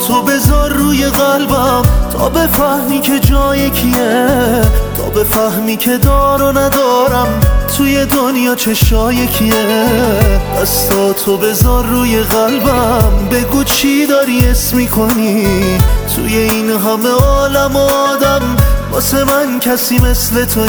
تو بذار روی قلبم تا بفهمی که جای کیه، تا بفهمی که دار و ندارم توی دنیا چشای کیه. دستاتو بذار روی قلبم، بگو چی داری اسم میکنی توی این همه عالم و آدم، واسه من کسی مثل تو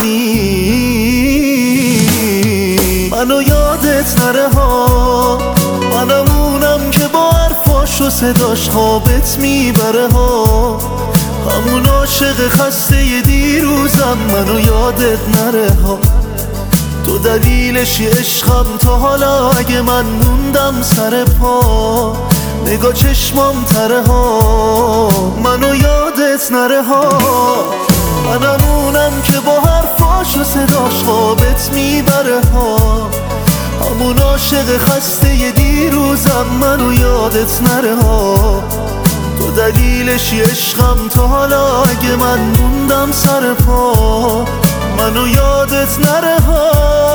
نی. منو یادت نره ها، منمونم که با حرفاش و صداش خوابت میبره ها، همون عاشق خسته دیروزم. منو یادت نره ها، تو دلیلشی عشقم تا حالا. اگه من موندم سر پا، نگاه چشمام تره ها، منو یادت نره ها. منمونم که با حرفاش و صداش خوابت میبره ها، همون عاشق خسته دیروزم. منو یادت نره ها، تو دلیلشی عشقم تا حالا. اگه من موندم سر پا، منو یادت نره ها.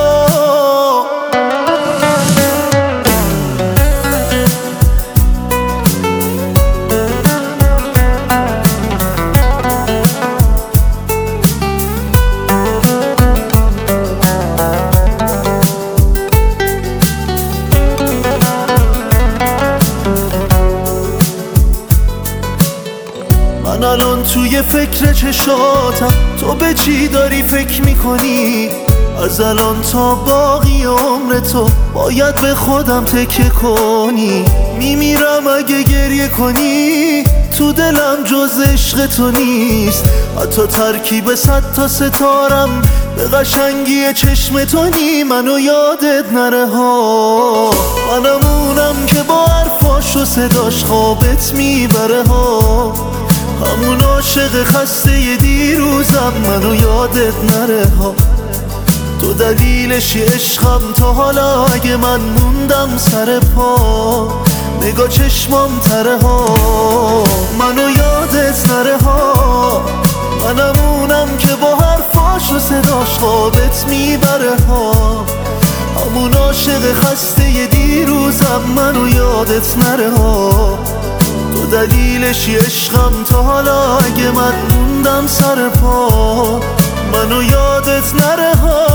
من الان توی فکر چشاتم، تو به چی داری فکر میکنی؟ از الان تا باقی عمر تو باید به خودم تکیه کنی. میمیرم اگه گریه کنی، تو دلم جز عشق تو نیست. حتی ترکیب 100 تا ستارم به قشنگی چشم تو نی. منو یادت نره ها، منمونم که با حرفاش و صداش خوابت میبره ها، همون عاشق خسته دیروزم. منو یادت نره ها، تو دلیلشی عشقم تا حالا. اگه من موندم سر پا، نگاه چشمام تره ها، منو یادت نره ها. منمونم که با حرفاش و صداش خوابت میبره ها، همون عاشق خسته دیروزم. منو یادت نره ها، تو دلیلشی عشقم تا حالا. اگه من موندم سر پا، منو یادت نره ها.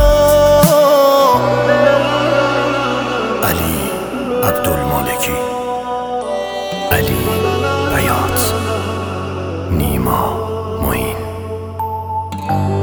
علی عبدالمالکی، علی بیات، نیما معین.